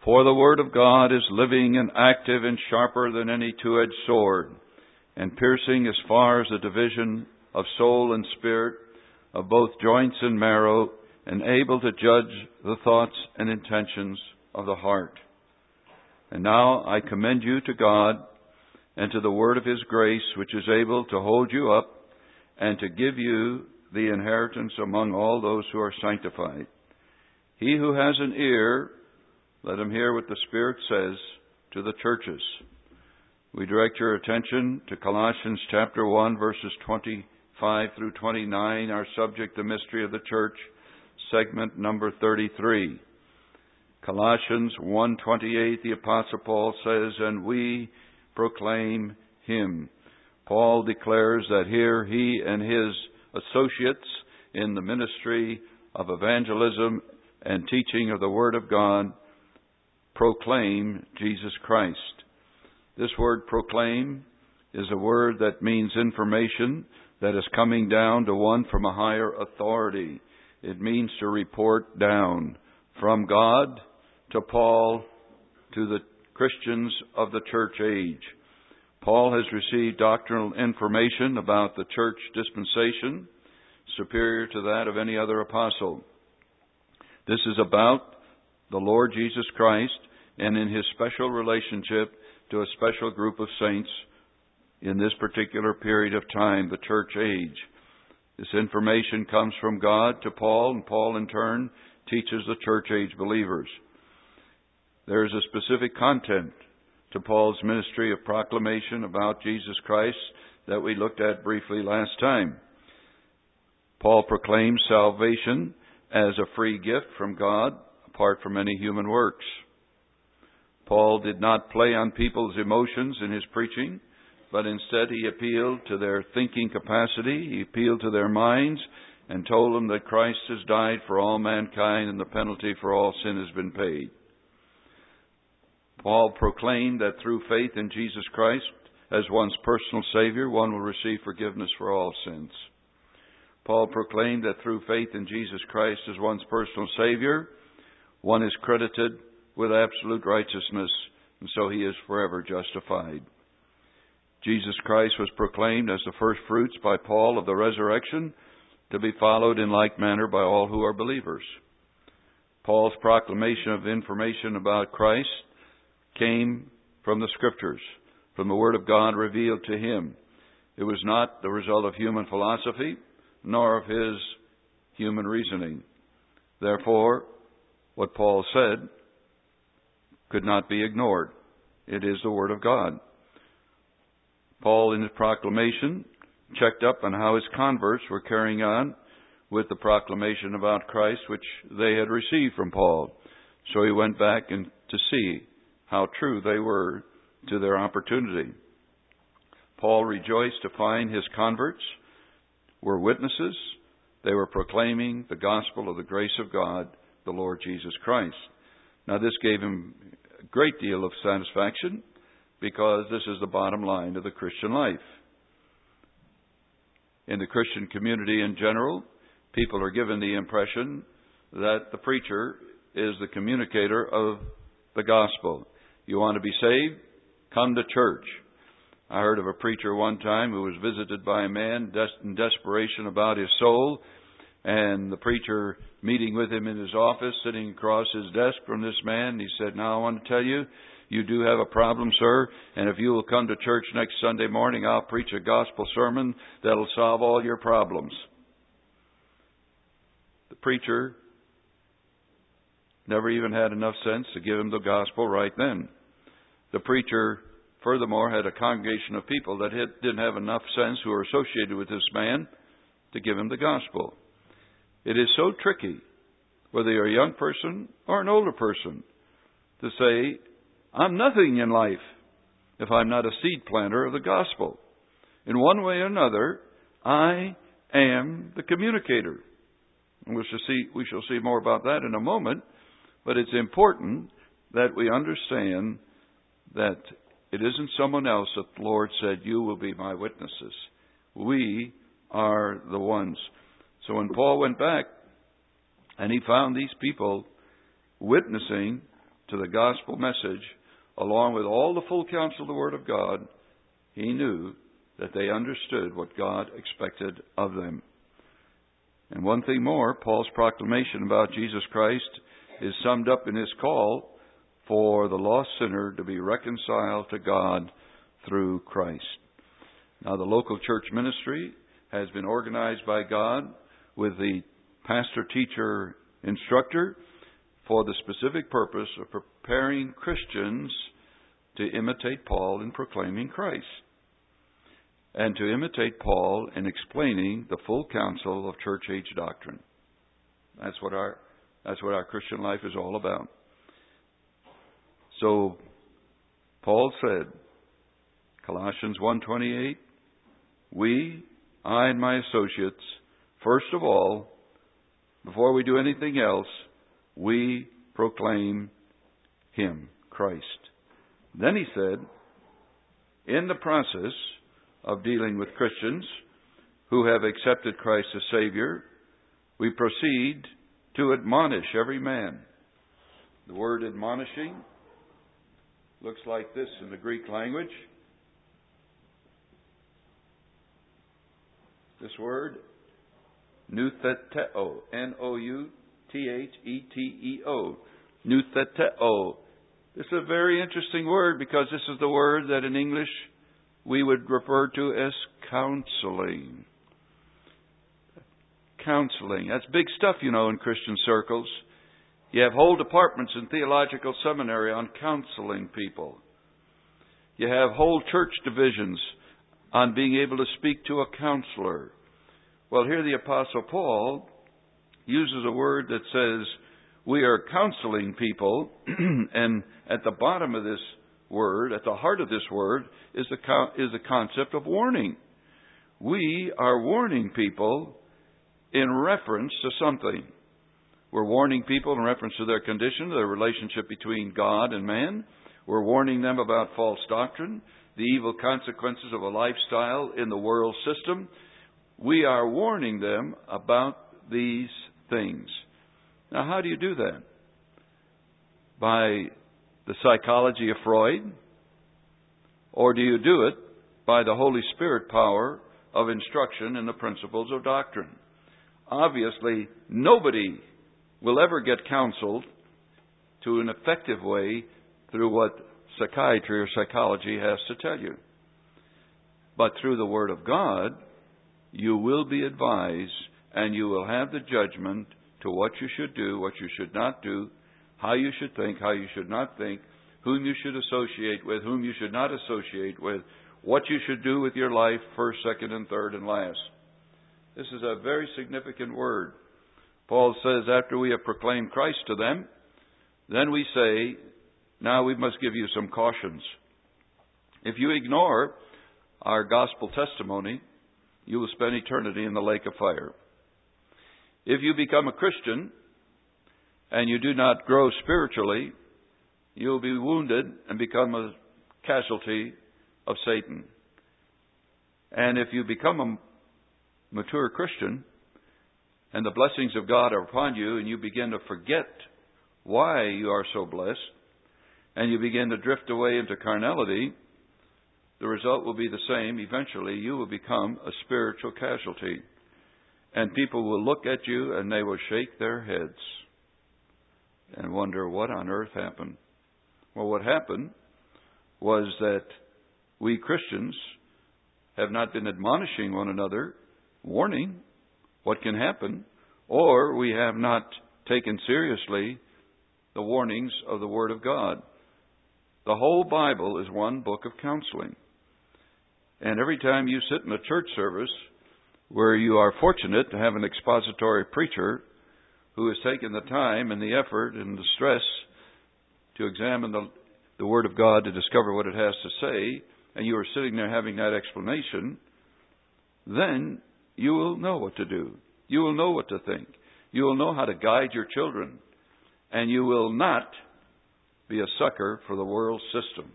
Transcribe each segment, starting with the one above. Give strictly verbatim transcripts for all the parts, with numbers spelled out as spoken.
For the word of God is living and active and sharper than any two-edged sword, and piercing as far as the division of soul and spirit, of both joints and marrow, and able to judge the thoughts and intentions of the heart. And now I commend you to God and to the word of His grace, which is able to hold you up and to give you the inheritance among all those who are sanctified. He who has an ear, let him hear what the Spirit says to the churches. We direct your attention to Colossians chapter one, verses twenty-five through twenty-nine, our subject, the mystery of the church, segment number thirty-three. Colossians one twenty-eight, the Apostle Paul says, and we proclaim Him. Paul declares that here he and his associates in the ministry of evangelism and teaching of the Word of God proclaim Jesus Christ. This word proclaim is a word that means information that is coming down to one from a higher authority. It means to report down from God to Paul to the Christians of the church age. Paul has received doctrinal information about the church dispensation superior to that of any other apostle. This is about the Lord Jesus Christ and in His special relationship to a special group of saints in this particular period of time, the church age. This information comes from God to Paul, and Paul in turn teaches the church age believers. There is a specific content to Paul's ministry of proclamation about Jesus Christ that we looked at briefly last time. Paul proclaims salvation as a free gift from God, apart from any human works. Paul did not play on people's emotions in his preaching, but instead he appealed to their thinking capacity, he appealed to their minds, and told them that Christ has died for all mankind and the penalty for all sin has been paid. Paul proclaimed that through faith in Jesus Christ as one's personal Savior, one will receive forgiveness for all sins. Paul proclaimed that through faith in Jesus Christ as one's personal Savior, one is credited with absolute righteousness, and so he is forever justified. Jesus Christ was proclaimed as the first fruits by Paul of the resurrection, to be followed in like manner by all who are believers. Paul's proclamation of information about Christ came from the Scriptures, from the Word of God revealed to him. It was not the result of human philosophy, nor of his human reasoning. Therefore, what Paul said could not be ignored. It is the Word of God. Paul, in his proclamation, checked up on how his converts were carrying on with the proclamation about Christ which they had received from Paul. So he went back and to see how true they were to their opportunity. Paul rejoiced to find his converts were witnesses. They were proclaiming the gospel of the grace of God, the Lord Jesus Christ. Now this gave him a great deal of satisfaction, because this is the bottom line of the Christian life. In the Christian community in general, people are given the impression that the preacher is the communicator of the gospel. You want to be saved? Come to church. I heard of a preacher one time who was visited by a man in desperation about his soul, and the preacher meeting with him in his office, sitting across his desk from this man, he said, now I want to tell you, you do have a problem, sir, and if you will come to church next Sunday morning, I'll preach a gospel sermon that'll solve all your problems. The preacher never even had enough sense to give him the gospel right then. The preacher, furthermore, had a congregation of people that had, didn't have enough sense, who were associated with this man, to give him the gospel. It is so tricky, whether you're a young person or an older person, to say, I'm nothing in life if I'm not a seed planter of the gospel. In one way or another, I am the communicator. And we shall see, we shall see more about that in a moment. But it's important that we understand that it isn't someone else that the Lord said, you will be my witnesses. We are the ones. So when Paul went back and he found these people witnessing to the gospel message, along with all the full counsel of the Word of God, he knew that they understood what God expected of them. And one thing more, Paul's proclamation about Jesus Christ is summed up in his call for the lost sinner to be reconciled to God through Christ. Now, the local church ministry has been organized by God with the pastor, teacher, instructor for the specific purpose of preparing Christians to imitate Paul in proclaiming Christ, and to imitate Paul in explaining the full counsel of church age doctrine. That's what our that's what our Christian life is all about. So Paul said, Colossians one twenty-eight, we, I and my associates, first of all, before we do anything else, we proclaim Him, Christ. Then he said, in the process of dealing with Christians who have accepted Christ as Savior, we proceed to admonish every man. The word admonishing looks like this in the Greek language. This word, noutheteo, N O U T H E T E O, noutheteo. This is a very interesting word because this is the word that in English we would refer to as counseling. Counseling. That's big stuff, you know, in Christian circles. You have whole departments in theological seminary on counseling people. You have whole church divisions on being able to speak to a counselor. Well, here the Apostle Paul uses a word that says we are counseling people, and at the bottom of this word, at the heart of this word, is the is the concept of warning. We are warning people in reference to something. We're warning people in reference to their condition, their relationship between God and man. We're warning them about false doctrine, the evil consequences of a lifestyle in the world system. We are warning them about these things. Now, how do you do that? By the psychology of Freud? Or do you do it by the Holy Spirit power of instruction in the principles of doctrine? Obviously, nobody will ever get counseled to an effective way through what psychiatry or psychology has to tell you. But through the Word of God, you will be advised and you will have the judgment to what you should do, what you should not do, how you should think, how you should not think, whom you should associate with, whom you should not associate with, what you should do with your life, first, second, and third, and last. This is a very significant word. Paul says, after we have proclaimed Christ to them, then we say, now we must give you some cautions. If you ignore our gospel testimony, you will spend eternity in the lake of fire. If you become a Christian and you do not grow spiritually, you will be wounded and become a casualty of Satan. And if you become a mature Christian and the blessings of God are upon you and you begin to forget why you are so blessed and you begin to drift away into carnality, the result will be the same. Eventually, you will become a spiritual casualty. And people will look at you and they will shake their heads and wonder what on earth happened. Well, what happened was that we Christians have not been admonishing one another, warning what can happen, or we have not taken seriously the warnings of the Word of God. The whole Bible is one book of counseling. And every time you sit in a church service where you are fortunate to have an expository preacher who has taken the time and the effort and the stress to examine the, the Word of God to discover what it has to say, and you are sitting there having that explanation, then you will know what to do. You will know what to think. You will know how to guide your children. And you will not be a sucker for the world system.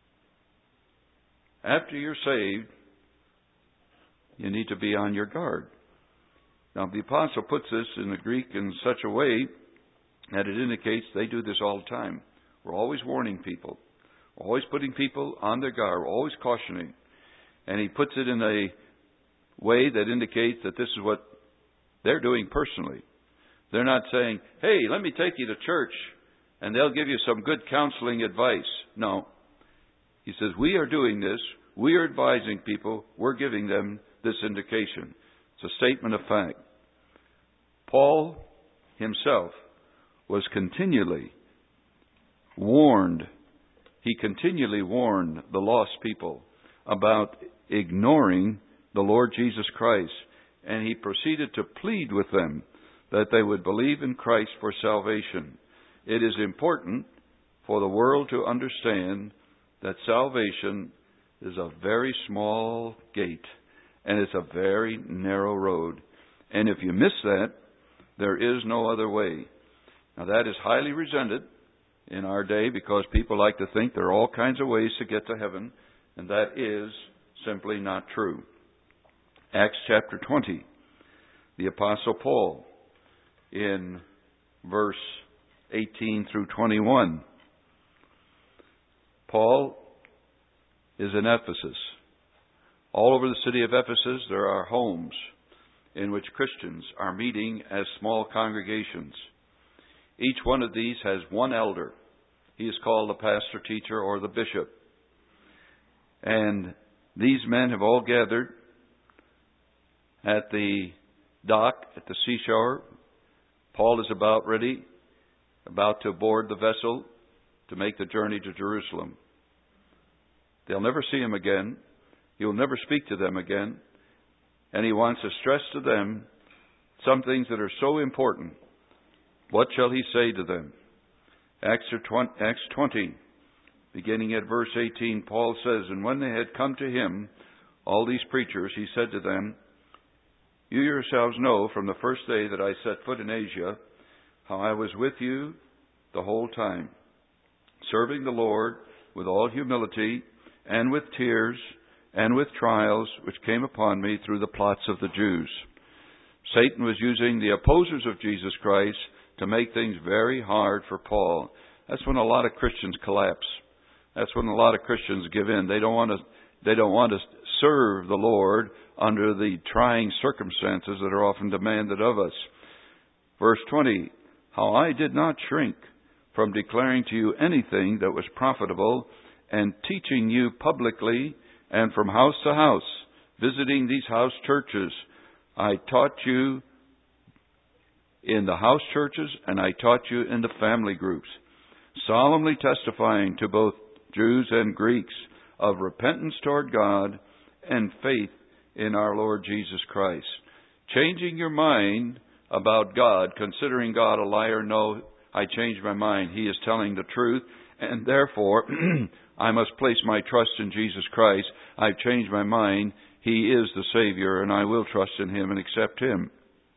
After you're saved, you need to be on your guard. Now, the Apostle puts this in the Greek in such a way that it indicates they do this all the time. We're always warning people. We're always putting people on their guard. We're always cautioning. And he puts it in a way that indicates that this is what they're doing personally. They're not saying, hey, let me take you to church and they'll give you some good counseling advice. No. He says, we are doing this. We are advising people. We're giving them this indication. It's a statement of fact. Paul himself was continually warned. He continually warned the lost people about ignoring the Lord Jesus Christ. And he proceeded to plead with them that they would believe in Christ for salvation. It is important for the world to understand that salvation is a very small gate and it's a very narrow road. And if you miss that, there is no other way. Now that is highly resented in our day because people like to think there are all kinds of ways to get to heaven, and that is simply not true. Acts chapter twenty, the Apostle Paul in verse eighteen through twenty-one. Paul is in Ephesus. All over the city of Ephesus there are homes in which Christians are meeting as small congregations. Each one of these has one elder. He is called the pastor, teacher, or the bishop. And these men have all gathered at the dock, at the seashore. Paul is about ready, about to board the vessel to make the journey to Jerusalem. They'll never see him again. He will never speak to them again. And he wants to stress to them some things that are so important. What shall he say to them? Acts twenty, beginning at verse eighteen, Paul says, and when they had come to him, all these preachers, he said to them, you yourselves know from the first day that I set foot in Asia, how I was with you the whole time, serving the Lord with all humility and with tears and with trials which came upon me through the plots of the Jews. Satan was using the opposers of Jesus Christ to make things very hard for Paul. That's when a lot of Christians collapse. That's when a lot of Christians give in. They don't want to, they don't want to serve the Lord under the trying circumstances that are often demanded of us. Verse twenty, how I did not shrink from declaring to you anything that was profitable and teaching you publicly and from house to house, visiting these house churches. I taught you in the house churches and I taught you in the family groups, solemnly testifying to both Jews and Greeks of repentance toward God and faith in our Lord Jesus Christ. Changing your mind about God, considering God a liar. No, I changed my mind. He is telling the truth, and therefore I must place my trust in Jesus Christ. I've changed my mind. He is the Savior, and I will trust in Him and accept Him.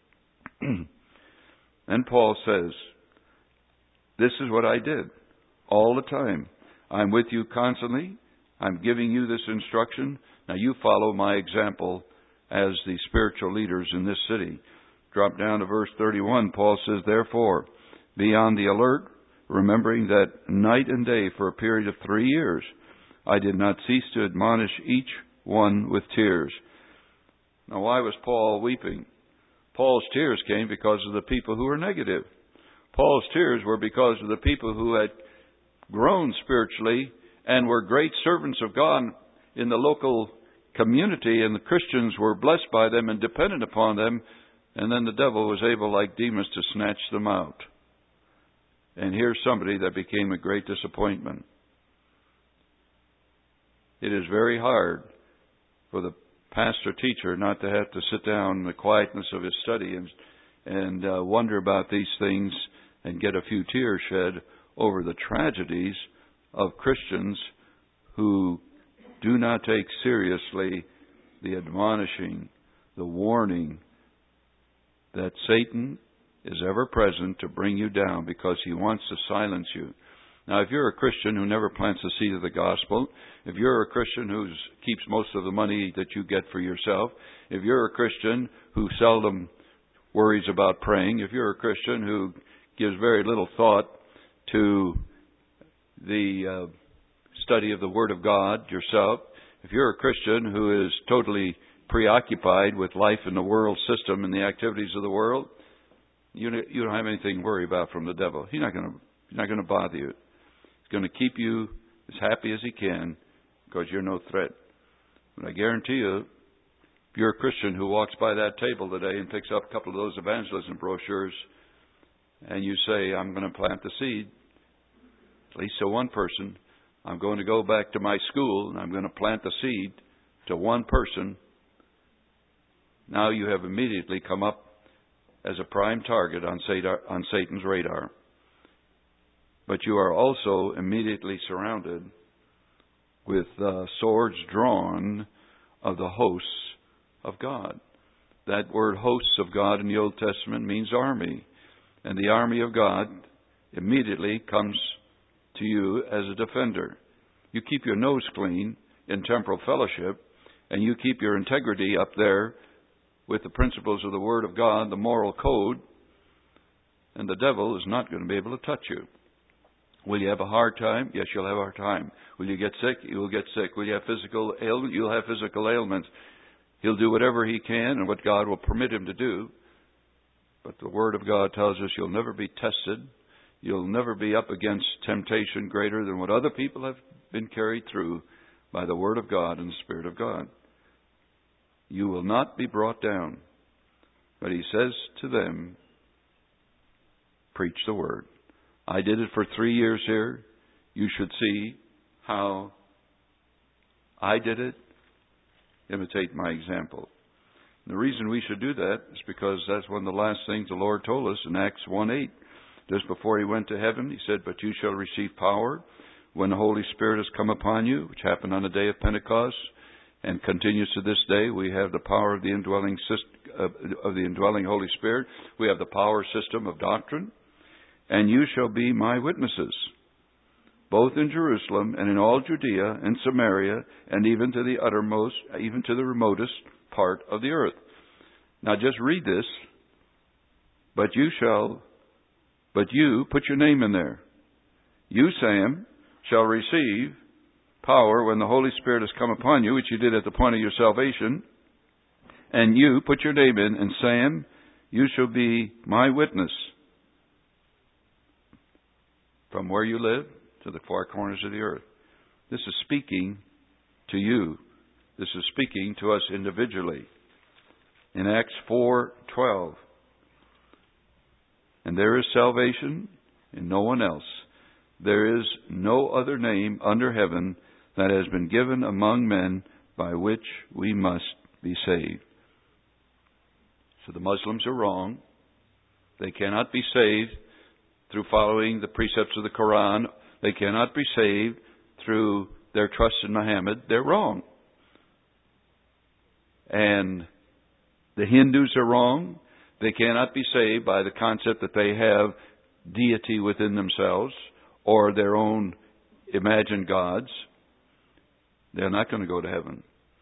And Paul says, this is what I did all the time. I'm with you constantly. I'm giving you this instruction. Now you follow my example as the spiritual leaders in this city. Drop down to verse thirty-one. Paul says, therefore, be on the alert, remembering that night and day for a period of three years, I did not cease to admonish each one with tears. Now why was Paul weeping? Paul's tears came because of the people who were negative. Paul's tears were because of the people who had grown spiritually and were great servants of God in the local community, and the Christians were blessed by them and dependent upon them, and then the devil was able, like Demas, to snatch them out. And here's somebody that became a great disappointment. It is very hard for the pastor teacher not to have to sit down in the quietness of his study and and uh, wonder about these things and get a few tears shed over the tragedies of Christians who do not take seriously the admonishing, the warning that Satan is ever present to bring you down because he wants to silence you. Now, if you're a Christian who never plants a seed of the gospel, if you're a Christian who keeps most of the money that you get for yourself, if you're a Christian who seldom worries about praying, if you're a Christian who gives very little thought to the uh, study of the Word of God yourself. If you're a Christian who is totally preoccupied with life in the world system and the activities of the world, you you don't have anything to worry about from the devil. He's not going to he's not going to bother you. He's going to keep you as happy as he can because you're no threat. But I guarantee you, if you're a Christian who walks by that table today and picks up a couple of those evangelism brochures, and you say, "I'm going to plant the seed," at least to one person. I'm going to go back to my school and I'm going to plant the seed to one person. Now you have immediately come up as a prime target on Satan's radar. But you are also immediately surrounded with uh, swords drawn of the hosts of God. That word hosts of God in the Old Testament means army. And the army of God immediately comes to you as a defender. You keep your nose clean in temporal fellowship, and you keep your integrity up there with the principles of the Word of God, the moral code, and the devil is not going to be able to touch you. Will you have a hard time? Yes, you'll have a hard time. Will you get sick? You will get sick. Will you have physical ailment? You'll have physical ailments. He'll do whatever he can and what God will permit him to do. But the Word of God tells us you'll never be tested. You'll never be up against temptation greater than what other people have been carried through by the Word of God and the Spirit of God. You will not be brought down. But he says to them, preach the Word. I did it for three years here. You should see how I did it. Imitate my example. And the reason we should do that is because that's one of the last things the Lord told us in Acts one eight. Just before he went to heaven, he said, but you shall receive power when the Holy Spirit has come upon you, which happened on the day of Pentecost and continues to this day. We have the power of the indwelling of the indwelling Holy Spirit. We have the power system of doctrine. And you shall be my witnesses, both in Jerusalem and in all Judea and Samaria, and even to the uttermost, even to the remotest part of the earth. Now just read this. But you shall, but you, put your name in there. You, Sam, shall receive power when the Holy Spirit has come upon you, which you did at the point of your salvation. And you, put your name in, and Sam, you shall be my witness from where you live to the far corners of the earth. This is speaking to you. This is speaking to us individually. In Acts four twelve, and there is salvation in no one else. There is no other name under heaven that has been given among men by which we must be saved. So the Muslims are wrong. They cannot be saved through following the precepts of the Quran. They cannot be saved through their trust in Muhammad. They're wrong. And the Hindus are wrong. They cannot be saved by the concept that they have deity within themselves or their own imagined gods. They're not going to go to heaven.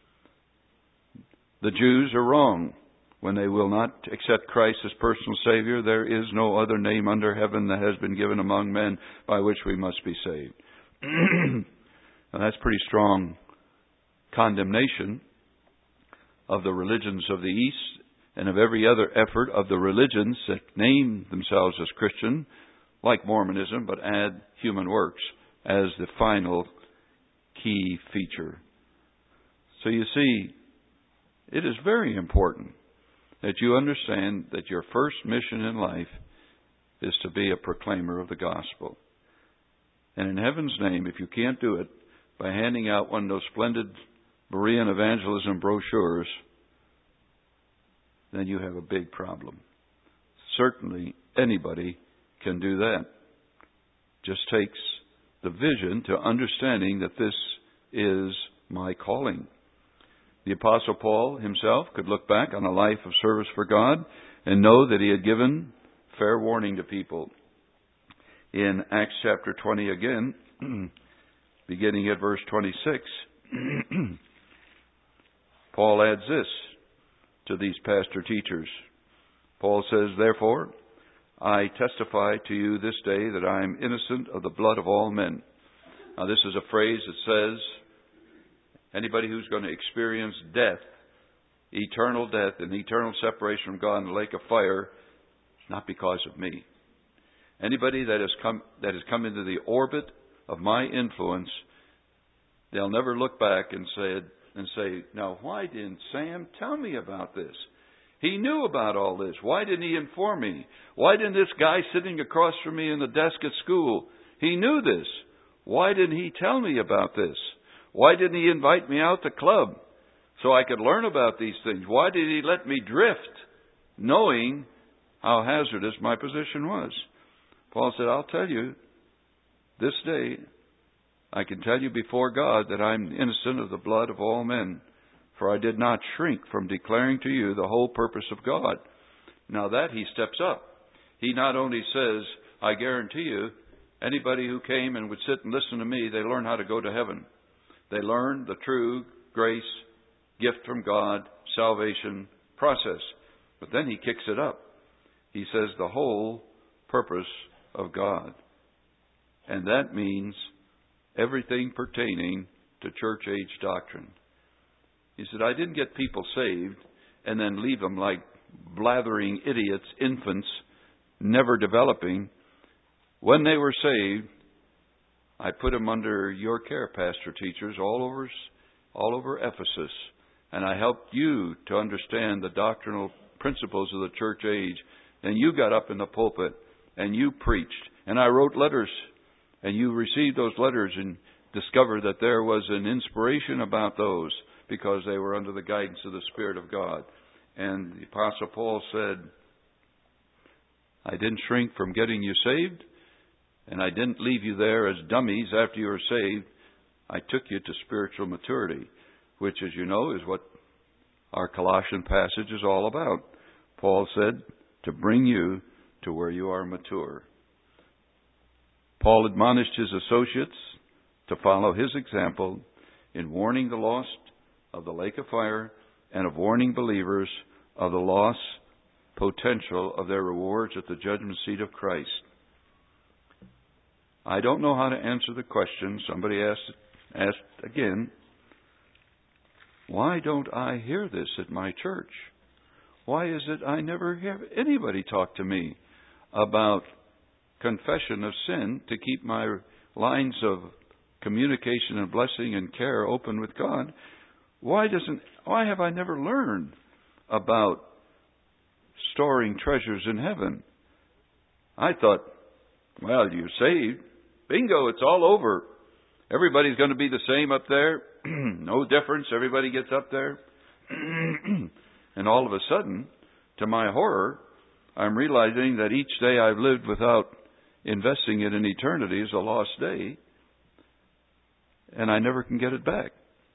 The Jews are wrong when they will not accept Christ as personal Savior. There is no other name under heaven that has been given among men by which we must be saved. Now that's pretty strong condemnation of the religions of the East and of every other effort of the religions that name themselves as Christian, like Mormonism, but add human works as the final key feature. So you see, it is very important that you understand that your first mission in life is to be a proclaimer of the gospel. And in heaven's name, if you can't do it by handing out one of those splendid Berean evangelism brochures, then you have a big problem. Certainly anybody can do that. Just takes the vision to understanding that this is my calling. The Apostle Paul himself could look back on a life of service for God and know that he had given fair warning to people. In Acts chapter twenty again, beginning at verse twenty-six, Paul adds this to these pastor teachers. Paul says, therefore, I testify to you this day that I am innocent of the blood of all men. Now, this is a phrase that says anybody who's going to experience death, eternal death and eternal separation from God in the lake of fire, not because of me. Anybody that has come that has come into the orbit of my influence, they'll never look back and say and say, now why didn't Sam tell me about this? He knew about all this. Why didn't he inform me? Why didn't this guy sitting across from me in the desk at school, he knew this. Why didn't he tell me about this? Why didn't he invite me out to club so I could learn about these things? Why did he let me drift knowing how hazardous my position was? Paul said, I'll tell you, this day I can tell you before God that I'm innocent of the blood of all men, for I did not shrink from declaring to you the whole purpose of God. Now that he steps up. He not only says, I guarantee you, anybody who came and would sit and listen to me, they learn how to go to heaven. They learn the true grace, gift from God, salvation process. But then he kicks it up. He says the whole purpose of God. And that means everything pertaining to church age doctrine. He said, I didn't get people saved and then leave them like blathering idiots, infants, never developing. When they were saved, I put them under your care, pastor teachers, all over, all over Ephesus. And I helped you to understand the doctrinal principles of the church age. And you got up in the pulpit and you preached. And I wrote letters. And you received those letters and discovered that there was an inspiration about those because they were under the guidance of the Spirit of God. And the Apostle Paul said, I didn't shrink from getting you saved. And I didn't leave you there as dummies after you were saved. I took you to spiritual maturity, which, as you know, is what our Colossian passage is all about. Paul said, to bring you to where you are mature. Paul admonished his associates to follow his example in warning the lost of the lake of fire and of warning believers of the loss potential of their rewards at the judgment seat of Christ. I don't know how to answer the question. Somebody asked, asked again, why don't I hear this at my church? Why is it I never hear anybody talk to me about confession of sin to keep my lines of communication and blessing and care open with God? Why doesn't, why have I never learned about storing treasures in heaven? I thought, well, you're saved. Bingo, it's all over. Everybody's going to be the same up there. No difference. Everybody gets up there. And all of a sudden, to my horror, I'm realizing that each day I've lived without investing it in eternity is a lost day. And I never can get it back.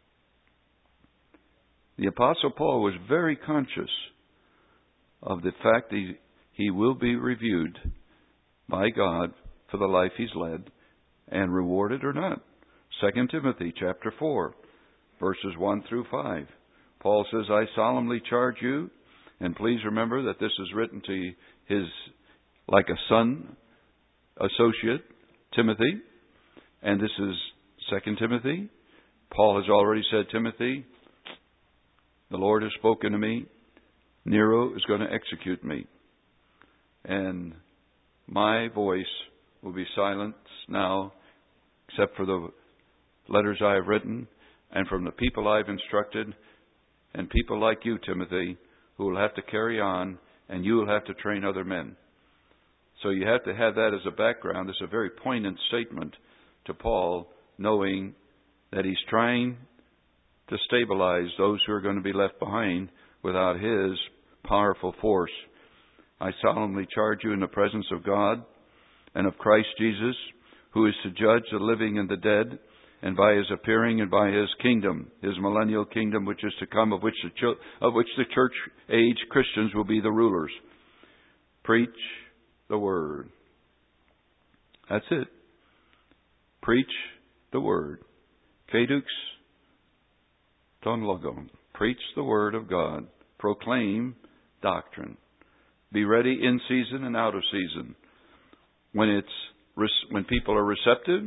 The Apostle Paul was very conscious of the fact that he, he will be reviewed by God for the life he's led, and rewarded or not. Second Timothy chapter four, verses one through five. Paul says, I solemnly charge you, and please remember that this is written to his, like a son associate, Timothy, and this is Second Timothy. Paul has already said, Timothy, the Lord has spoken to me. Nero is going to execute me. And my voice will be silenced now, except for the letters I have written and from the people I've instructed, and people like you, Timothy, who will have to carry on, and you will have to train other men. So you have to have that as a background. This is a very poignant statement to Paul, knowing that he's trying to stabilize those who are going to be left behind without his powerful force. I solemnly charge you in the presence of God and of Christ Jesus, who is to judge the living and the dead, and by his appearing and by his kingdom, his millennial kingdom which is to come, of which the, ch- of which the church age Christians will be the rulers. Preach the word. That's it. Preach the word. Kedux ton logon. Preach the word of God. Proclaim doctrine. Be ready in season and out of season. When it's when people are receptive,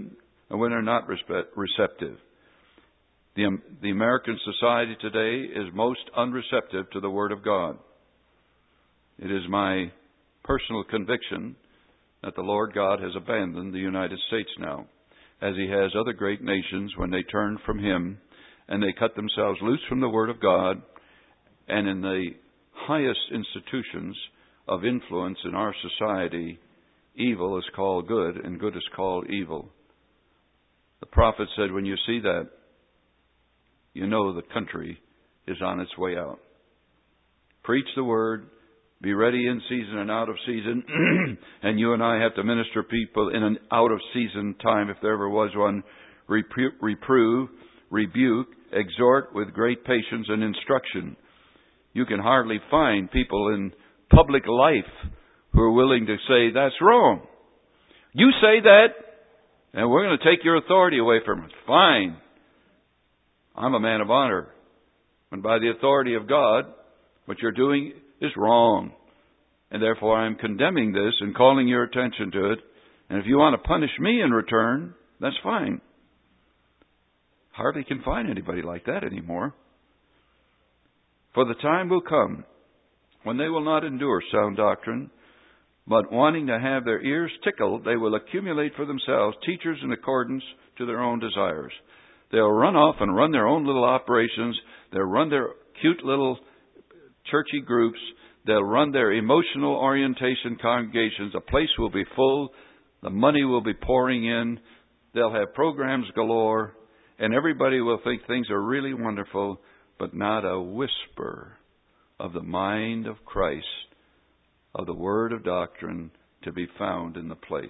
and when they're not respe- receptive. The, um, the American society today is most unreceptive to the Word of God. It is my personal conviction that the Lord God has abandoned the United States now, as He has other great nations when they turn from Him and they cut themselves loose from the Word of God, and in the highest institutions of influence in our society, evil is called good and good is called evil. The prophet said, when you see that, you know the country is on its way out. Preach the Word. Be ready in season and out of season. And you and I have to minister people in an out of season time, if there ever was one. Repro- reprove, rebuke, exhort with great patience and instruction. You can hardly find people in public life who are willing to say, that's wrong. You say that, and we're going to take your authority away from us. Fine. I'm a man of honor. And by the authority of God, what you're doing is wrong. And therefore I'm condemning this and calling your attention to it. And if you want to punish me in return, that's fine. Hardly can find anybody like that anymore. For the time will come when they will not endure sound doctrine, but wanting to have their ears tickled, they will accumulate for themselves teachers in accordance to their own desires. They'll run off and run their own little operations. They'll run their cute little churchy groups. They'll run their emotional orientation congregations. The place will be full. The money will be pouring in. They'll have programs galore. And everybody will think things are really wonderful, but not a whisper of the mind of Christ, of the word of doctrine to be found in the place.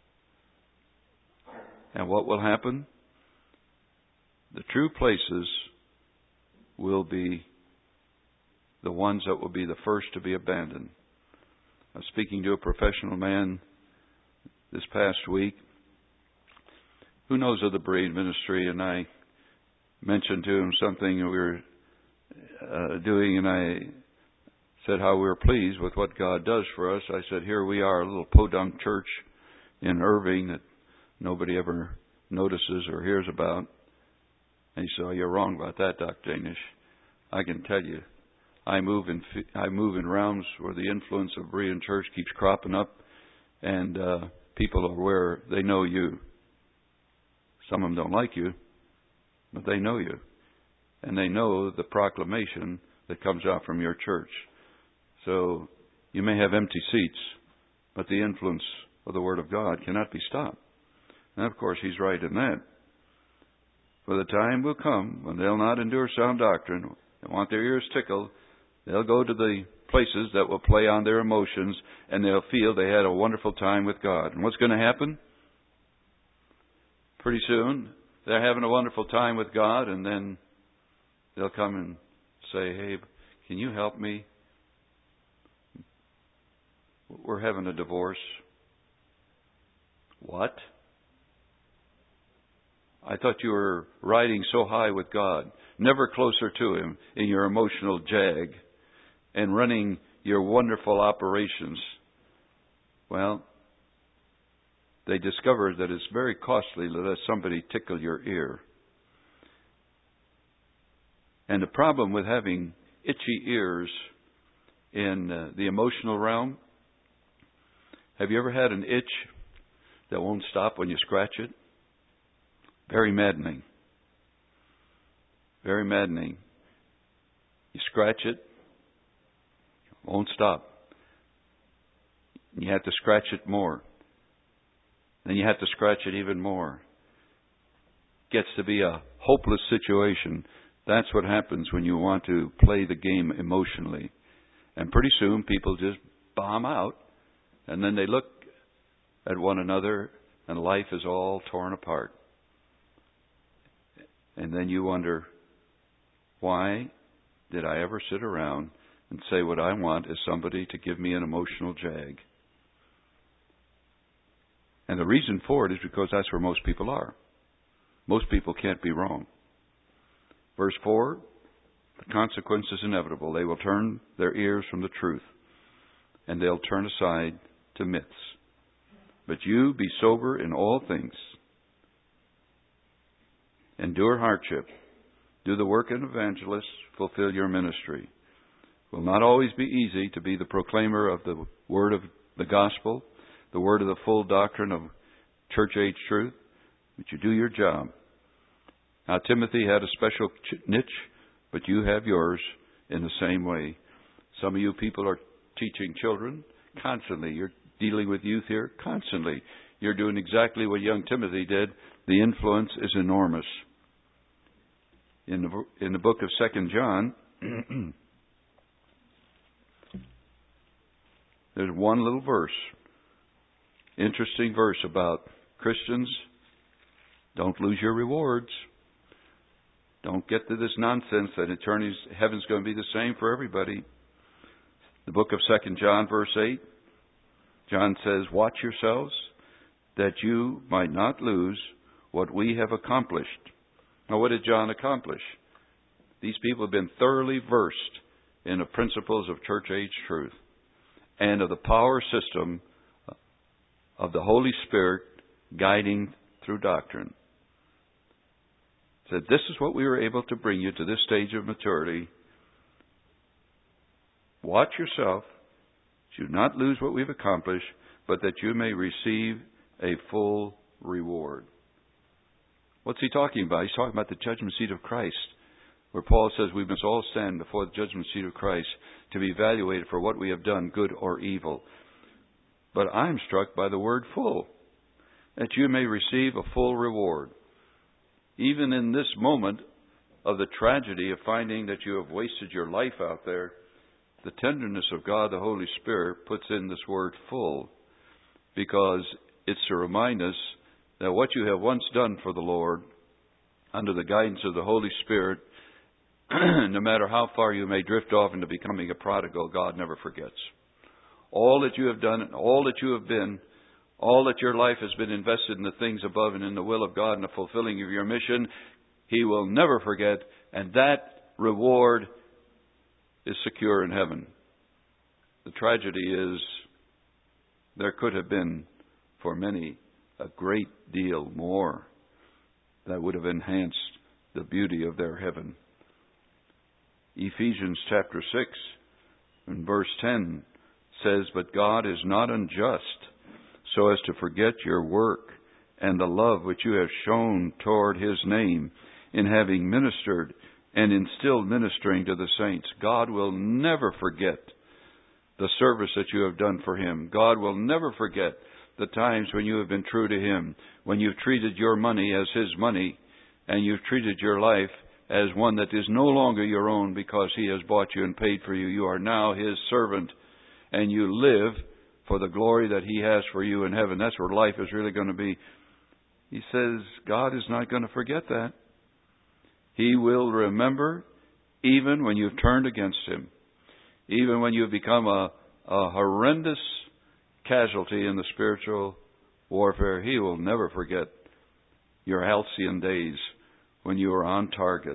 And what will happen? The true places will be the ones that will be the first to be abandoned. I was speaking to a professional man this past week who knows of the bereaved ministry, and I mentioned to him something we were uh, doing, and I said how we were pleased with what God does for us. I said, here we are, a little podunk church in Irving that nobody ever notices or hears about. And he said, oh, you're wrong about that, Doctor Danish. I can tell you, I move in I move in realms where the influence of Berean Church keeps cropping up, and uh, people are aware, they know you. Some of them don't like you, but they know you. And they know the proclamation that comes out from your church. So you may have empty seats, but the influence of the Word of God cannot be stopped. And of course, he's right in that. For the time will come when they'll not endure sound doctrine. They want their ears tickled. They'll go to the places that will play on their emotions, and they'll feel they had a wonderful time with God. And what's going to happen? Pretty soon, they're having a wonderful time with God, and then they'll come and say, hey, can you help me? We're having a divorce. What? I thought you were riding so high with God, never closer to Him in your emotional jag and running your wonderful operations. Well, they discovered that it's very costly to let somebody tickle your ear. And the problem with having itchy ears in uh, the emotional realm, have you ever had an itch that won't stop when you scratch it? Very maddening. Very maddening. You scratch it, won't stop. You have to scratch it more. Then you have to scratch it even more. Gets to be a hopeless situation. That's what happens when you want to play the game emotionally. And pretty soon people just bomb out, and then they look at one another and life is all torn apart. And then you wonder, why did I ever sit around and say what I want is somebody to give me an emotional jag? And the reason for it is because that's where most people are. Most people can't be wrong. Verse four, the consequence is inevitable. They will turn their ears from the truth, and they'll turn aside to myths. But you be sober in all things. endure hardship, do the work of evangelists, fulfill your ministry. It will not always be easy to be the proclaimer of the word of the gospel, the word of the full doctrine of church age truth, but you do your job. Now, Timothy had a special niche, but you have yours in the same way. Some of you people are teaching children constantly. You're dealing with youth here constantly. You're doing exactly what young Timothy did. The influence is enormous. In the, in the book of Second John, there's one little verse, interesting verse about Christians. Don't lose your rewards. Don't get to this nonsense that eternity's heaven's going to be the same for everybody. The book of Second John, verse eight, John says, "Watch yourselves, that you might not lose what we have accomplished." Now, what did John accomplish? These people have been thoroughly versed in the principles of church age truth and of the power system of the Holy Spirit guiding through doctrine. Said, this is what we were able to bring you to this stage of maturity. Watch yourself, do not lose what we've accomplished, but that you may receive a full reward. What's he talking about? He's talking about the judgment seat of Christ, where Paul says we must all stand before the judgment seat of Christ to be evaluated for what we have done, good or evil. But I'm struck by the word full, that you may receive a full reward. Even in this moment of the tragedy of finding that you have wasted your life out there, the tenderness of God, the Holy Spirit, puts in this word full, because it's to remind us that what you have once done for the Lord, under the guidance of the Holy Spirit, no matter how far you may drift off into becoming a prodigal, God never forgets. All that you have done, all that you have been, all that your life has been invested in the things above and in the will of God and the fulfilling of your mission, He will never forget, and that reward is secure in heaven. The tragedy is there could have been, for many, a great deal more that would have enhanced the beauty of their heaven. Ephesians chapter six and verse ten says, "But God is not unjust, so as to forget your work and the love which you have shown toward His name in having ministered and in still ministering to the saints." God will never forget the service that you have done for Him. God will never forget the times when you have been true to Him, when you've treated your money as His money, and you've treated your life as one that is no longer your own because He has bought you and paid for you. You are now His servant, and you live for the glory that He has for you in heaven. That's where life is really going to be. He says God is not going to forget that. He will remember even when you've turned against Him, even when you've become a, a horrendous casualty in the spiritual warfare. He will never forget your halcyon days when you were on target.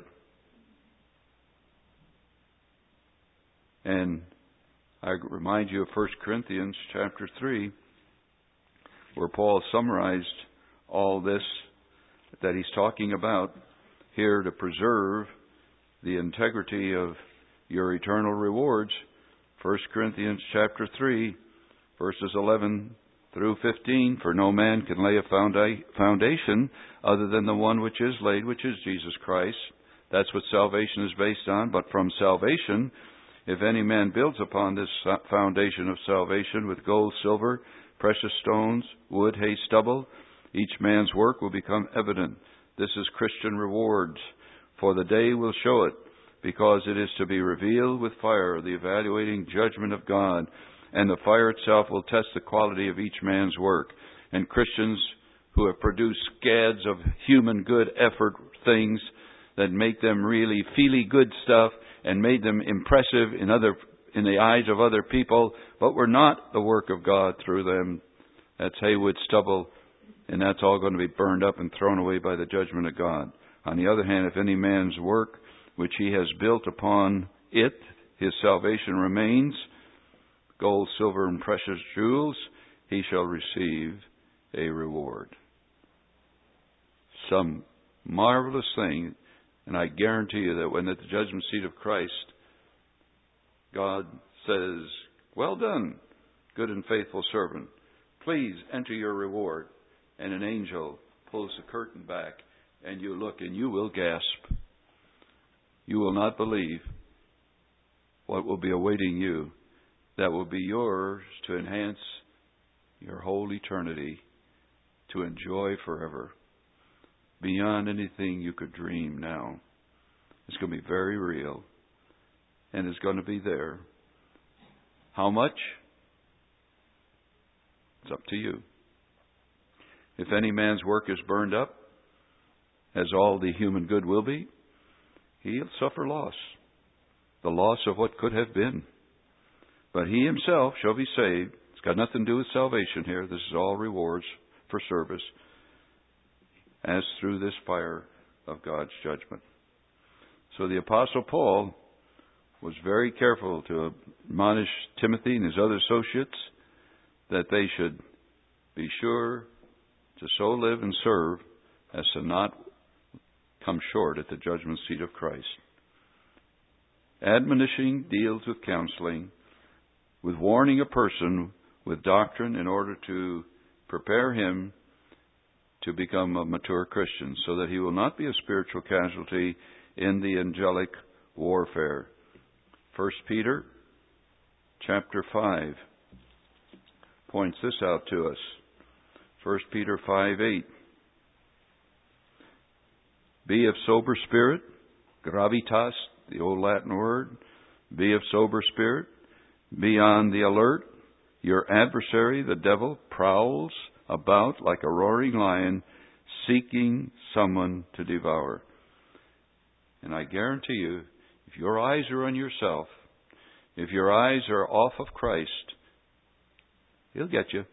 And I remind you of First Corinthians chapter three, where Paul summarized all this that he's talking about here to preserve the integrity of your eternal rewards. First Corinthians chapter three, verses eleven through fifteen, "For no man can lay a founda- foundation other than the one which is laid, which is Jesus Christ." That's what salvation is based on. "But from salvation, if any man builds upon this foundation of salvation with gold, silver, precious stones, wood, hay, stubble, each man's work will become evident. This is Christian rewards. For the day will show it, because it is to be revealed with fire, the evaluating judgment of God. And the fire itself will test the quality of each man's work." And Christians who have produced scads of human good effort things that make them really feely good stuff and made them impressive in other in the eyes of other people, but were not the work of God through them. That's haywood, stubble, and that's all going to be burned up and thrown away by the judgment of God. On the other hand, if any man's work which he has built upon it, his salvation remains, gold, silver, and precious jewels, he shall receive a reward. Some marvelous thing. And I guarantee you that when at the judgment seat of Christ, God says, "Well done, good and faithful servant. Please enter your reward." And an angel pulls the curtain back, and you look and you will gasp. You will not believe what will be awaiting you. That will be yours to enhance your whole eternity, to enjoy forever, beyond anything you could dream now. It's going to be very real, and it's going to be there. How much? It's up to you. If any man's work is burned up, as all the human good will be, he'll suffer loss, the loss of what could have been. But he himself shall be saved. It's got nothing to do with salvation here. This is all rewards for service, as through this fire of God's judgment. So the Apostle Paul was very careful to admonish Timothy and his other associates that they should be sure to so live and serve as to not come short at the judgment seat of Christ. Admonishing deals with counseling, with warning a person with doctrine in order to prepare him to become a mature Christian, so that he will not be a spiritual casualty in the angelic warfare. First Peter chapter five points this out to us. First Peter five eight. Be of sober spirit, gravitas, the old Latin word. Be of sober spirit. Be on the alert. Your adversary, the devil, prowls about like a roaring lion, seeking someone to devour. And I guarantee you, if your eyes are on yourself, if your eyes are off of Christ, he'll get you.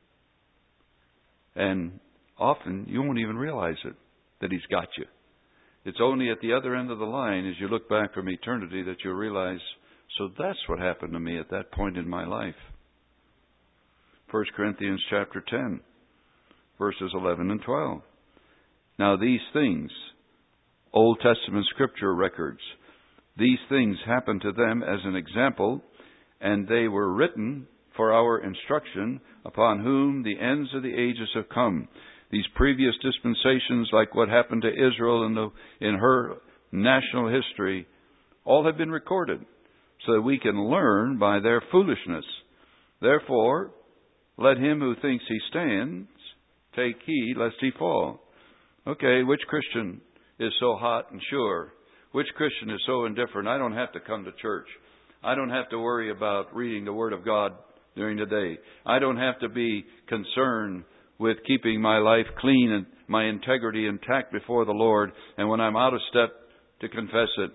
And often you won't even realize it, that he's got you. It's only at the other end of the line, as you look back from eternity, that you realize, so that's what happened to me at that point in my life. First Corinthians chapter ten, verses eleven and twelve. Now these things, Old Testament scripture records, these things happened to them as an example, and they were written for our instruction, upon whom the ends of the ages have come. These previous dispensations, like what happened to Israel in, the, in her national history, all have been recorded, so that we can learn by their foolishness. Therefore, let him who thinks he stands take heed lest he fall. Okay, which Christian is so hot and sure? Which Christian is so indifferent? I don't have to come to church. I don't have to worry about reading the Word of God during the day. I don't have to be concerned with keeping my life clean and my integrity intact before the Lord, and when I'm out of step, to confess it.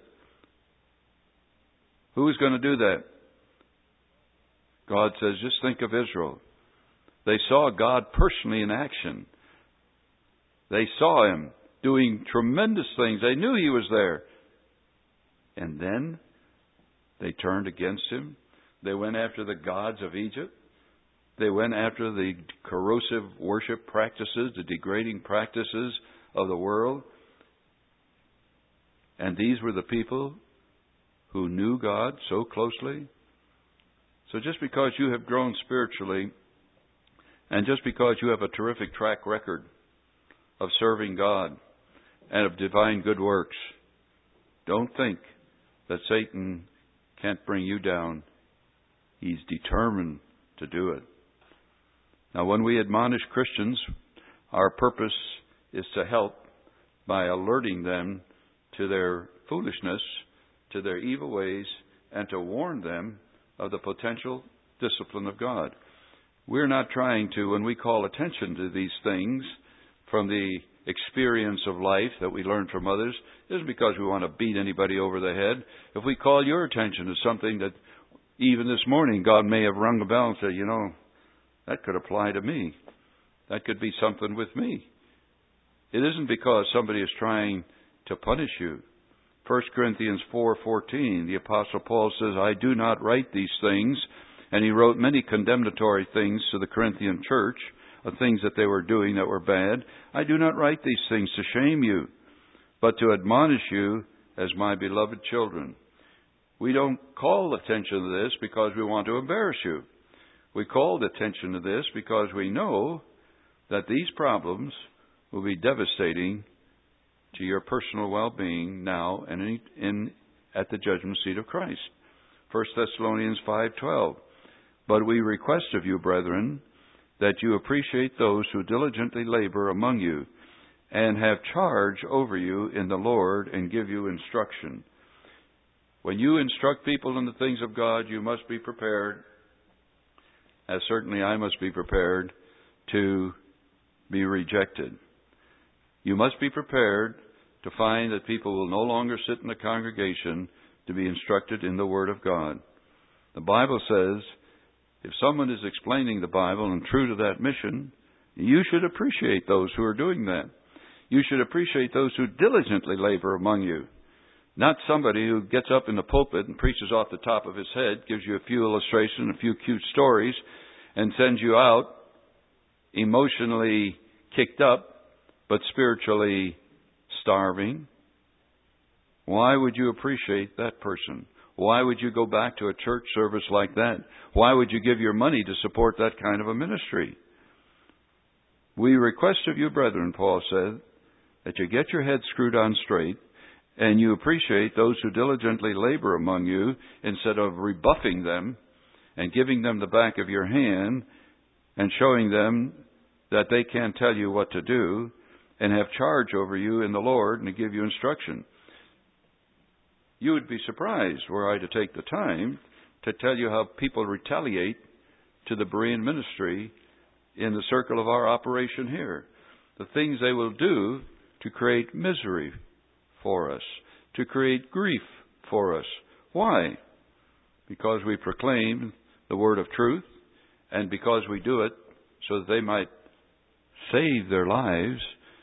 Who's going to do that? God says, just think of Israel. They saw God personally in action. They saw Him doing tremendous things. They knew He was there. And then they turned against Him. They went after the gods of Egypt. They went after the corrosive worship practices, the degrading practices of the world. And these were the people who knew God so closely. So just because you have grown spiritually, and just because you have a terrific track record of serving God and of divine good works, don't think that Satan can't bring you down. He's determined to do it. Now, when we admonish Christians, our purpose is to help by alerting them to their foolishness, to their evil ways, and to warn them of the potential discipline of God. We're not trying to, when we call attention to these things from the experience of life that we learn from others, it isn't because we want to beat anybody over the head. If we call your attention to something that even this morning God may have rung a bell and said, you know, that could apply to me. That could be something with me. It isn't because somebody is trying to punish you. First Corinthians four fourteen, the Apostle Paul says, I do not write these things. And he wrote many condemnatory things to the Corinthian church, of things that they were doing that were bad. I do not write these things to shame you, but to admonish you as my beloved children. We don't call attention to this because we want to embarrass you. We call attention to this because we know that these problems will be devastating to your personal well-being now and in, in at the judgment seat of Christ. First Thessalonians five twelve. But we request of you, brethren, that you appreciate those who diligently labor among you and have charge over you in the Lord and give you instruction. When you instruct people in the things of God, you must be prepared, as certainly I must be prepared, to be rejected. You must be prepared to find that people will no longer sit in the congregation to be instructed in the Word of God. The Bible says, if someone is explaining the Bible and true to that mission, you should appreciate those who are doing that. You should appreciate those who diligently labor among you. Not somebody who gets up in the pulpit and preaches off the top of his head, gives you a few illustrations, a few cute stories, and sends you out emotionally kicked up, but spiritually starving. Why would you appreciate that person? Why would you go back to a church service like that? Why would you give your money to support that kind of a ministry? We request of you, brethren, Paul said, that you get your head screwed on straight and you appreciate those who diligently labor among you instead of rebuffing them and giving them the back of your hand and showing them that they can't tell you what to do and have charge over you in the Lord and to give you instruction. You would be surprised were I to take the time to tell you how people retaliate to the Berean ministry in the circle of our operation here. The things they will do to create misery for us, to create grief for us. Why? Because we proclaim the word of truth and because we do it so that they might save their lives.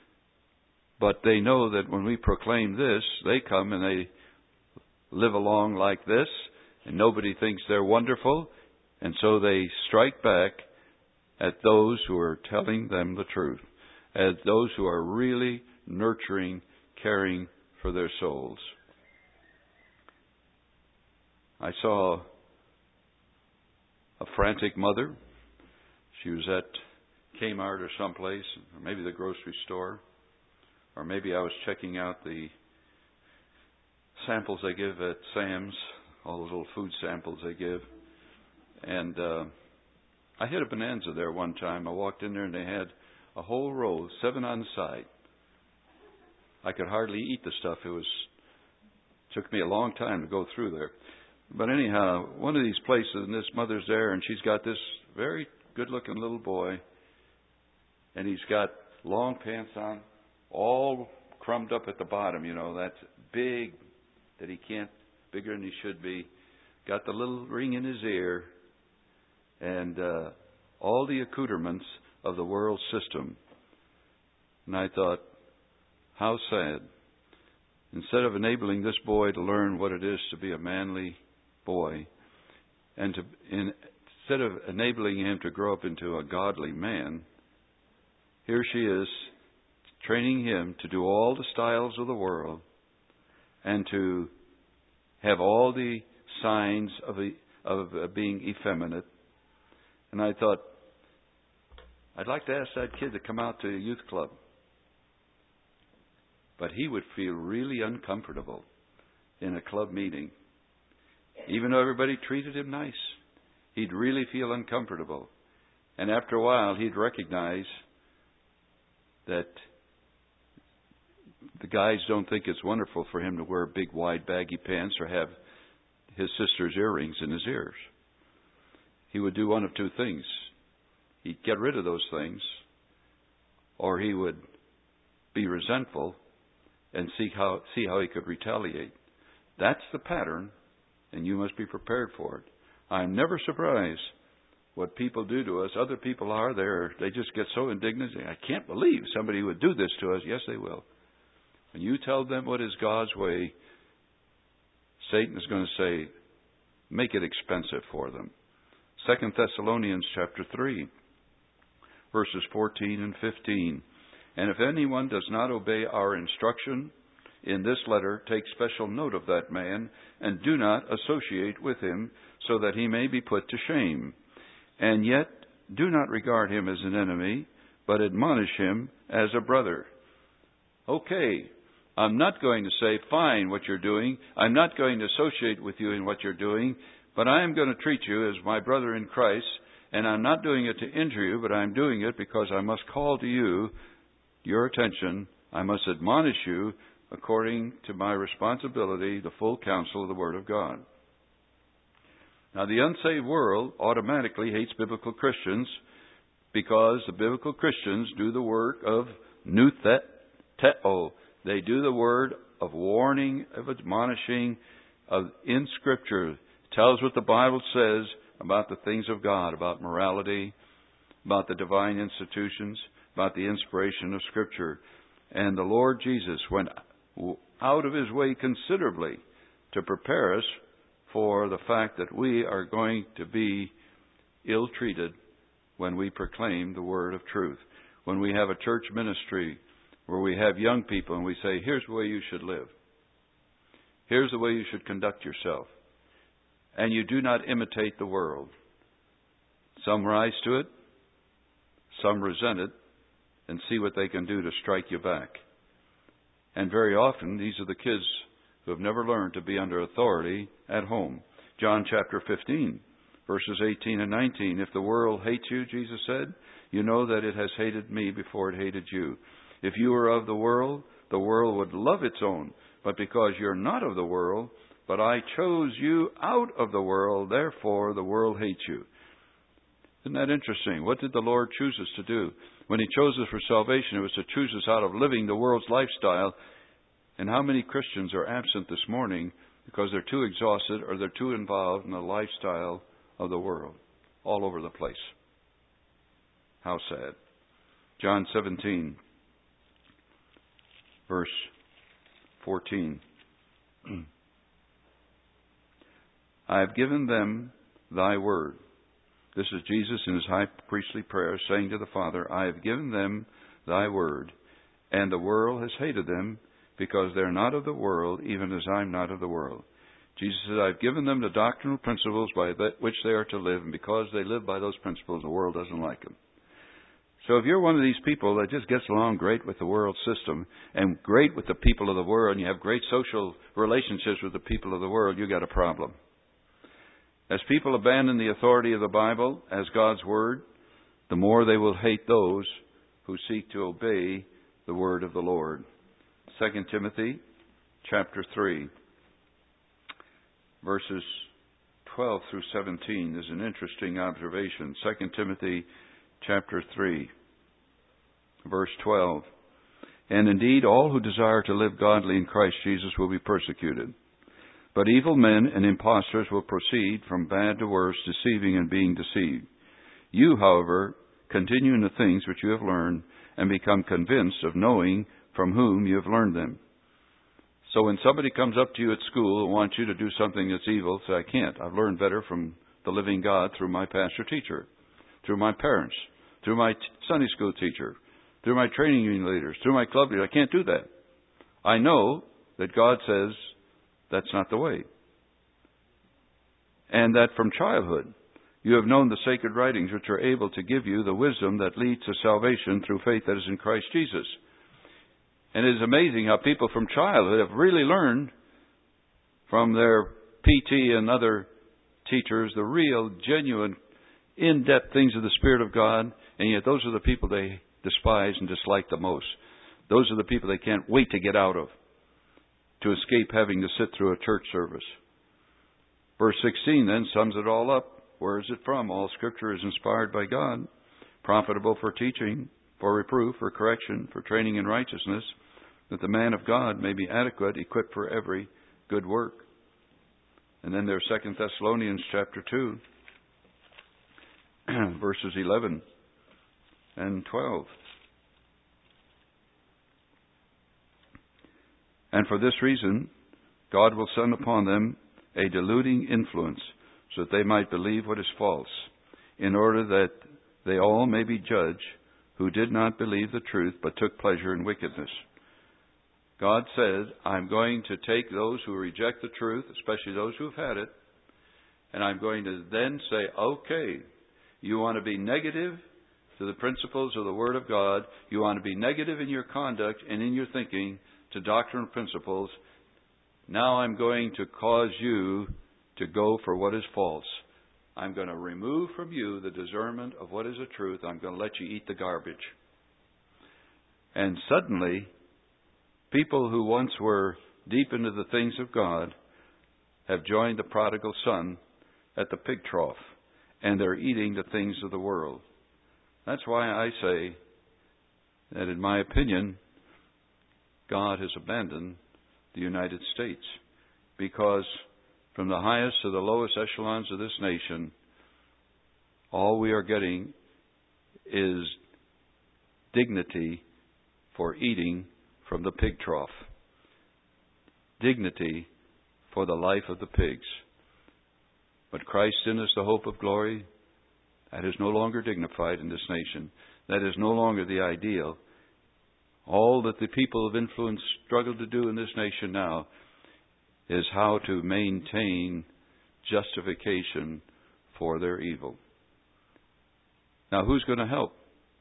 But they know that when we proclaim this, they come and they live along like this, and nobody thinks they're wonderful, and so they strike back at those who are telling them the truth, at those who are really nurturing, caring for their souls. I saw a frantic mother. She was at Kmart or someplace, or maybe the grocery store, or maybe I was checking out the samples they give at Sam's, all those little food samples they give. And uh, I hit a bonanza there one time. I walked in there and they had a whole row, seven on the side. I could hardly eat the stuff. It was took me a long time to go through there. But anyhow, one of these places, and this mother's there, and she's got this very good-looking little boy, and he's got long pants on, all crumbed up at the bottom, you know, that's big, that he can't, bigger than he should be, got the little ring in his ear, and uh, all the accoutrements of the world system. And I thought, how sad. Instead of enabling this boy to learn what it is to be a manly boy, and to in, instead of enabling him to grow up into a godly man, here she is training him to do all the styles of the world and to have all the signs of, a, of uh, being effeminate. And I thought, I'd like to ask that kid to come out to a youth club. But he would feel really uncomfortable in a club meeting. Even though everybody treated him nice, he'd really feel uncomfortable. And after a while, he'd recognize that the guys don't think it's wonderful for him to wear big, wide, baggy pants or have his sister's earrings in his ears. He would do one of two things. He'd get rid of those things, or he would be resentful and see how see how he could retaliate. That's the pattern, and you must be prepared for it. I'm never surprised what people do to us. Other people are there. They just get so indignant. I can't believe somebody would do this to us. Yes, they will. When you tell them what is God's way, Satan is going to say, make it expensive for them. Second Thessalonians chapter three, verses fourteen and fifteen. And if anyone does not obey our instruction, in this letter take special note of that man, and do not associate with him, so that he may be put to shame. And yet do not regard him as an enemy, but admonish him as a brother. Okay, I'm not going to say, fine, what you're doing. I'm not going to associate with you in what you're doing, but I am going to treat you as my brother in Christ, and I'm not doing it to injure you, but I'm doing it because I must call to you your attention. I must admonish you according to my responsibility, the full counsel of the Word of God. Now, the unsaved world automatically hates biblical Christians because the biblical Christians do the work of nutheteo. They do the word of warning, of admonishing, of in Scripture. It tells what the Bible says about the things of God, about morality, about the divine institutions, about the inspiration of Scripture. And the Lord Jesus went out of His way considerably to prepare us for the fact that we are going to be ill-treated when we proclaim the word of truth. When we have a church ministry where we have young people and we say, here's the way you should live. Here's the way you should conduct yourself. And you do not imitate the world. Some rise to it, some resent it, and see what they can do to strike you back. And very often, these are the kids who have never learned to be under authority at home. John chapter fifteen, verses eighteen and nineteen. If the world hates you, Jesus said, you know that it has hated me before it hated you. If you were of the world, the world would love its own. But because you're not of the world, but I chose you out of the world, therefore the world hates you. Isn't that interesting? What did the Lord choose us to do? When He chose us for salvation, it was to choose us out of living the world's lifestyle. And how many Christians are absent this morning because they're too exhausted or they're too involved in the lifestyle of the world all over the place? How sad. John seventeen, verse fourteen. I have given them thy word. This is Jesus in His high priestly prayer saying to the Father, I have given them thy word, and the world has hated them because they're not of the world, even as I'm not of the world. Jesus said, I've given them the doctrinal principles by which they are to live, and because they live by those principles, the world doesn't like them. So if you're one of these people that just gets along great with the world system and great with the people of the world, and you have great social relationships with the people of the world, you got a problem. As people abandon the authority of the Bible as God's Word, the more they will hate those who seek to obey the Word of the Lord. Second Timothy chapter three, verses twelve through seventeen is an interesting observation. Second Timothy chapter three, verse twelve. And indeed, all who desire to live godly in Christ Jesus will be persecuted. But evil men and impostors will proceed from bad to worse, deceiving and being deceived. You, however, continue in the things which you have learned, and become convinced of knowing from whom you have learned them. So when somebody comes up to you at school and wants you to do something that's evil, say, I can't. I've learned better from the living God through my pastor teacher, through my parents, through my t- Sunday school teacher, through my training union leaders, through my club leaders. I can't do that. I know that God says that's not the way. And that from childhood you have known the sacred writings which are able to give you the wisdom that leads to salvation through faith that is in Christ Jesus. And it is amazing how people from childhood have really learned from their P T and other teachers the real, genuine, in-depth things of the Spirit of God, and yet those are the people they despise and dislike the most. Those are the people they can't wait to get out of, to escape having to sit through a church service. Verse sixteen then sums it all up. Where is it from? All Scripture is inspired by God, profitable for teaching, for reproof, for correction, for training in righteousness, that the man of God may be adequate, equipped for every good work. And then there's Second Thessalonians chapter two, verses eleven and twelve. And for this reason, God will send upon them a deluding influence, so that they might believe what is false, in order that they all may be judged who did not believe the truth, but took pleasure in wickedness. God said, I'm going to take those who reject the truth, especially those who have had it, and I'm going to then say, okay, you want to be negative to the principles of the Word of God. You want to be negative in your conduct and in your thinking to doctrinal principles. Now I'm going to cause you to go for what is false. I'm going to remove from you the discernment of what is the truth. I'm going to let you eat the garbage. And suddenly, people who once were deep into the things of God have joined the prodigal son at the pig trough, and they're eating the things of the world. That's why I say that, in my opinion, God has abandoned the United States, because from the highest to the lowest echelons of this nation, all we are getting is dignity for eating from the pig trough. Dignity for the life of the pigs. But Christ in us, the hope of glory, that is no longer dignified in this nation. That is no longer the ideal. All that the people of influence struggle to do in this nation now is how to maintain justification for their evil. Now, who's going to help?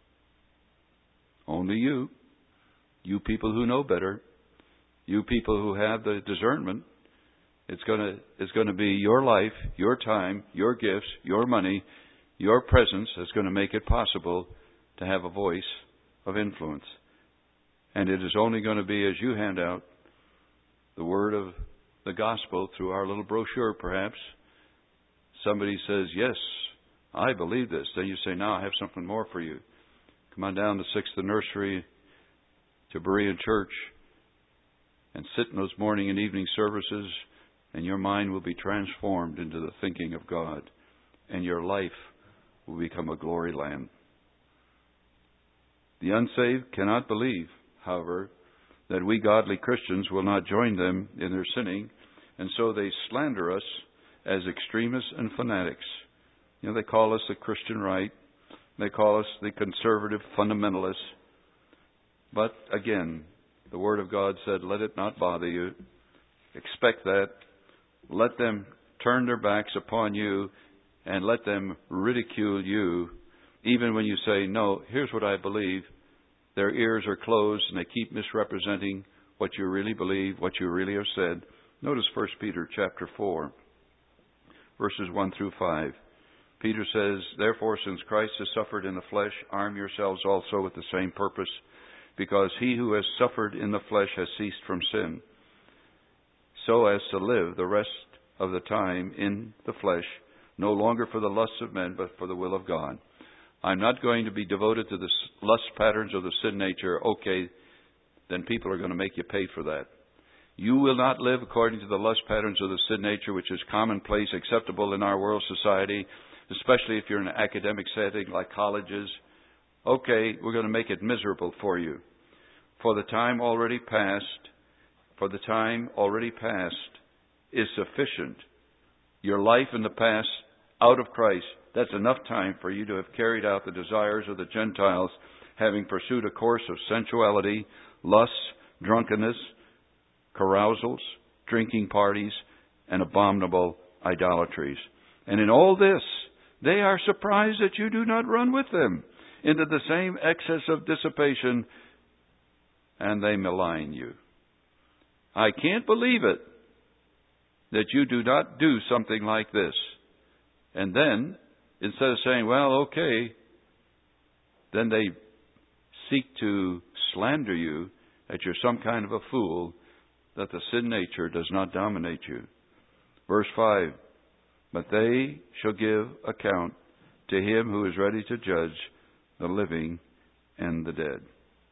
Only you. You people who know better. You people who have the discernment. It's going to, it's going to be your life, your time, your gifts, your money, your presence that's going to make it possible to have a voice of influence. And it is only going to be as you hand out the word of the gospel through our little brochure, perhaps. Somebody says, yes, I believe this. Then you say, now I have something more for you. Come on down to Sixth and Nursery to Berean Church and sit in those morning and evening services, and your mind will be transformed into the thinking of God, and your life will become a glory land. The unsaved cannot believe, however, that we godly Christians will not join them in their sinning, and so they slander us as extremists and fanatics. You know, they call us the Christian right. They call us the conservative fundamentalists. But again, the Word of God said, let it not bother you. Expect that. Let them turn their backs upon you and let them ridicule you. Even when you say, no, here's what I believe. Their ears are closed and they keep misrepresenting what you really believe, what you really have said. Notice First Peter chapter four, verses one through five. Peter says, therefore, since Christ has suffered in the flesh, arm yourselves also with the same purpose, because he who has suffered in the flesh has ceased from sin, so as to live the rest of the time in the flesh, no longer for the lusts of men, but for the will of God. I'm not going to be devoted to the lust patterns of the sin nature. Okay, then people are going to make you pay for that. You will not live according to the lust patterns of the sin nature, which is commonplace, acceptable in our world society, especially if you're in an academic setting like colleges. Okay, we're going to make it miserable for you. For the time already past, for the time already past is sufficient. Your life in the past, out of Christ, that's enough time for you to have carried out the desires of the Gentiles, having pursued a course of sensuality, lusts, drunkenness, carousals, drinking parties, and abominable idolatries. And in all this, they are surprised that you do not run with them into the same excess of dissipation, and they malign you. I can't believe it that you do not do something like this. And then, instead of saying, well, okay, then they seek to slander you that you're some kind of a fool, that the sin nature does not dominate you. Verse five, but they shall give account to him who is ready to judge the living and the dead.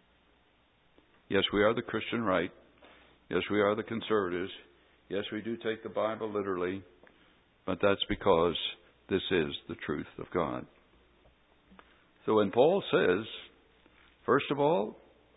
Yes, we are the Christian right. Yes, we are the conservatives. Yes, we do take the Bible literally, but that's because this is the truth of God. So when Paul says, first of all,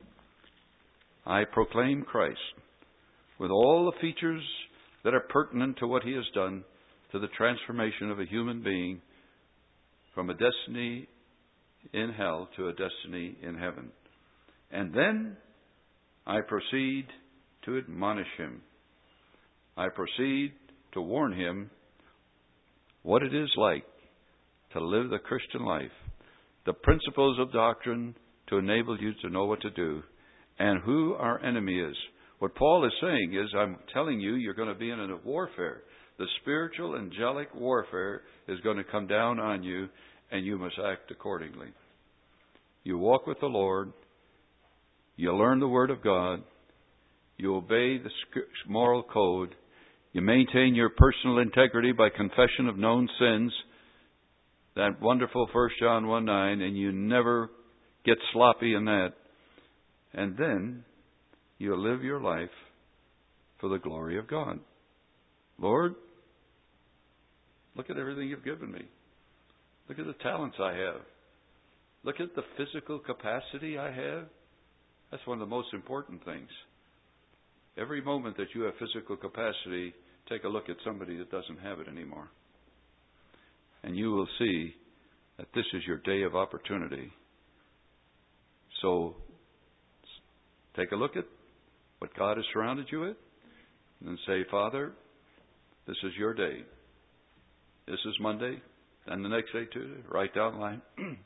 I proclaim Christ with all the features that are pertinent to what he has done to the transformation of a human being from a destiny in hell to a destiny in heaven. And then I proceed to admonish him. I proceed to warn him what it is like to live the Christian life, the principles of doctrine to enable you to know what to do, and who our enemy is. What Paul is saying is, I'm telling you, you're going to be in a warfare. The spiritual, angelic warfare is going to come down on you, and you must act accordingly. You walk with the Lord. You learn the Word of God. You obey the moral code. You maintain your personal integrity by confession of known sins. That wonderful First John one nine, and you never get sloppy in that. And then you live your life for the glory of God. Lord, look at everything you've given me. Look at the talents I have. Look at the physical capacity I have. That's one of the most important things. Every moment that you have physical capacity, take a look at somebody that doesn't have it anymore. And you will see that this is your day of opportunity. So, take a look at what God has surrounded you with, and then say, Father, this is your day. This is Monday, and the next day too. Write down the line.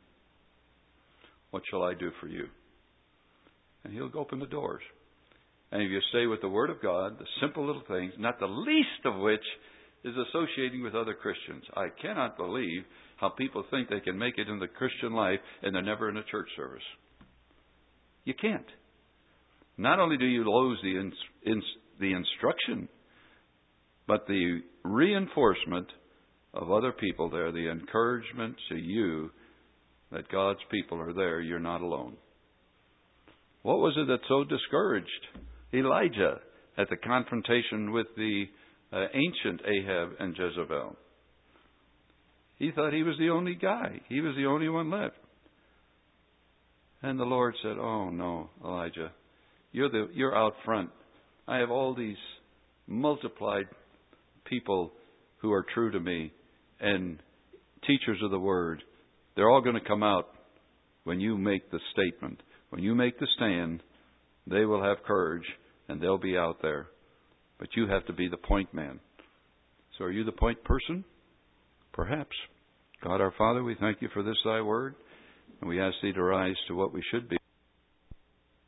What shall I do for you? And He'll open the doors. And if you stay with the Word of God, the simple little things, not the least of which is associating with other Christians. I cannot believe how people think they can make it in the Christian life and they're never in a church service. You can't. Not only do you lose the ins, ins, the instruction, but the reinforcement of other people there, the encouragement to you that God's people are there, you're not alone. What was it that so discouraged Elijah at the confrontation with the uh, ancient Ahab and Jezebel? He thought he was the only guy. He was the only one left. And the Lord said, oh no, Elijah, you're the you're out front. I have all these multiplied people who are true to me and teachers of the Word. They're all going to come out when you make the statement. When you make the stand, they will have courage and they'll be out there. But you have to be the point man. So are you the point person? Perhaps. God our Father, we thank you for this thy word. And we ask thee to rise to what we should be.